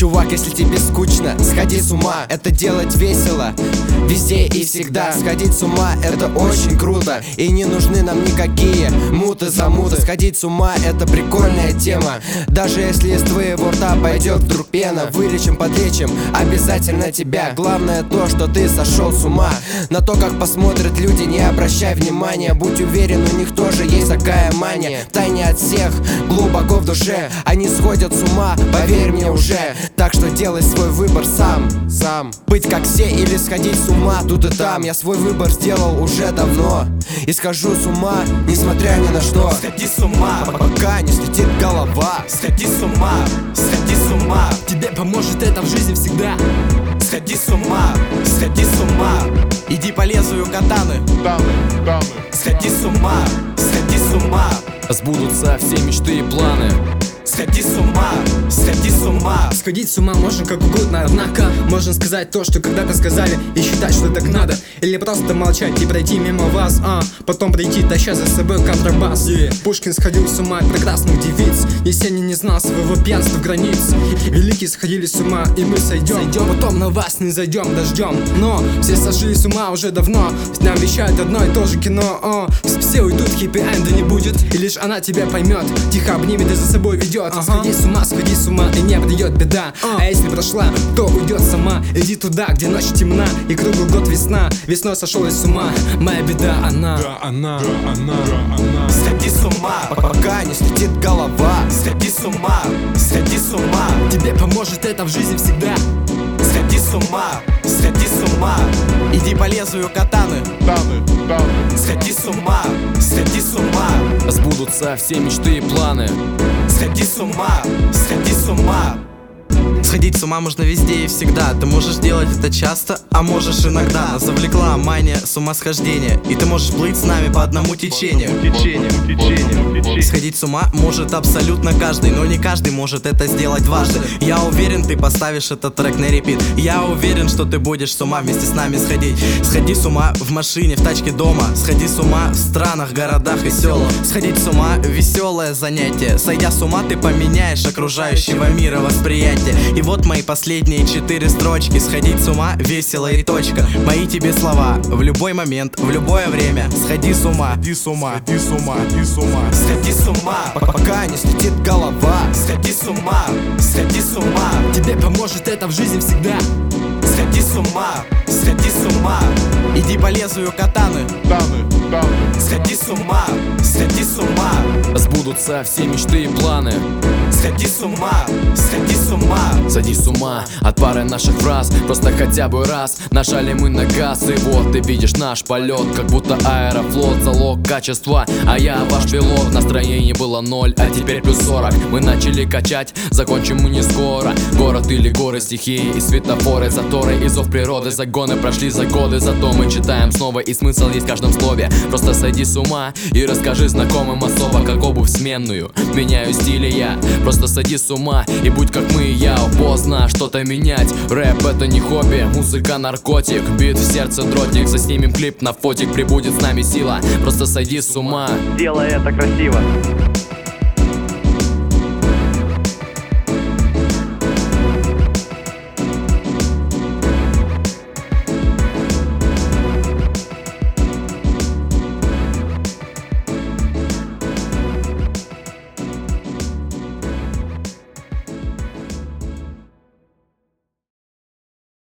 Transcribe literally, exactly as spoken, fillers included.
Чувак, если тебе скучно, сходи с ума. Это делать весело везде и всегда. Сходить с ума — это очень круто. И не нужны нам никакие муты-замуты. Сходить с ума — это прикольная тема. Даже если из твоего рта пойдет вдруг пена, вылечим, подлечим обязательно тебя. Главное то, что ты сошел с ума. На то, как посмотрят люди, не обращай внимания. Будь уверен, у них тоже есть такая мания. Тайне от всех, глубоко в душе. Они сходят с ума, поверь мне уже. Так что делай свой выбор сам, сам. Быть как все или сходить с ума тут и там. Я свой выбор сделал уже давно и схожу с ума, несмотря ни на что. Сходи с ума, пока не слетит голова. Сходи с ума, сходи с ума. Тебе поможет это в жизни всегда. Сходи с ума, сходи с ума. Иди по лезвию катаны. Таны, таны. Сходи с ума, сходи с ума. Сбудутся все мечты и планы. Сходи с ума, сходи с ума. Сходить с ума можно как угодно, однако можно сказать то, что когда-то сказали, и считать, что так надо. Или просто молчать и пройти мимо вас, а потом прийти, таща за собой контрабас. yeah. Пушкин сходил с ума от прекрасных девиц. Есенин не знал своего пьянства границ. Великие сходили с ума, и мы сойдем, сойдем. Потом на вас не зайдем дождем. Но все сошли с ума уже давно. Нам вещают одно и то же кино. О, все уйдут, хиппи-энда не будет. И лишь она тебя поймет, тихо обнимет и за собой ведет. Ага. Сходи с ума, сходи с ума, и не придет беда. А если прошла, то уйдет сама. Иди туда, где ночь темна и круглый год весна. Весной сошел с ума, моя беда она. Да, она, да, она, да, она. Сходи с ума, пока не слетит голова. Сходи с ума, сходи с ума. Тебе поможет это в жизни всегда. Сходи с ума, сходи с ума. Иди по лезвию катаны. Таны, таны. Сходи с ума, сходи с ума. Сбудутся все мечты и планы. Сходи с ума, сходи с ума. Сходить с ума можно везде и всегда. Ты можешь делать это часто, а можешь иногда. Нас завлекла мания сумасхождения, и ты можешь плыть с нами по одному течению. Течение, течение, течение. Сходить с ума может абсолютно каждый, но не каждый может это сделать дважды. Я уверен, ты поставишь этот трек на репит. Я уверен, что ты будешь с ума вместе с нами сходить. Сходи с ума в машине, в тачке дома. Сходи с ума в странах, городах и селах. Сходить с ума — веселое занятие. Сойдя с ума, ты поменяешь окружающего мира восприятие. И вот мои последние четыре строчки. Сходить с ума весело и точка. Мои тебе слова в любой момент, в любое время. Сходи с ума, Сходи с ума, сходи с ума, сходи с ума. Сходи с ума, пока не слетит голова. Сходи с ума, сходи с ума. Тебе поможет это в жизни всегда. Сходи с ума, сходи с ума. Иди по лезвию катаны. Таны, таны. Сходи с ума, сходи с ума. Сбудутся все мечты и планы. Сходи с ума, сходи с ума. Сойди с ума от пары наших фраз. Просто хотя бы раз нажали мы на газ. И вот ты видишь наш полет, как будто Аэрофлот залог качества. А я ваш пилот, настроение было ноль, а теперь плюс сорок. Мы начали качать, закончим мы не скоро. Город или горы, стихии и светофоры, заторы и зов природы. Загоны прошли за годы, зато мы читаем снова. И смысл есть в каждом слове. Просто сойди с ума и расскажи знакомым особо, как обувь сменную меняю стили я. Просто сойди с ума и будь как мы и я. Поздно что-то менять. Рэп — это не хобби, музыка — наркотик. Бит в сердце дротик, заснимем клип на фотик. Прибудет с нами сила, просто сойди с ума. Делай это красиво.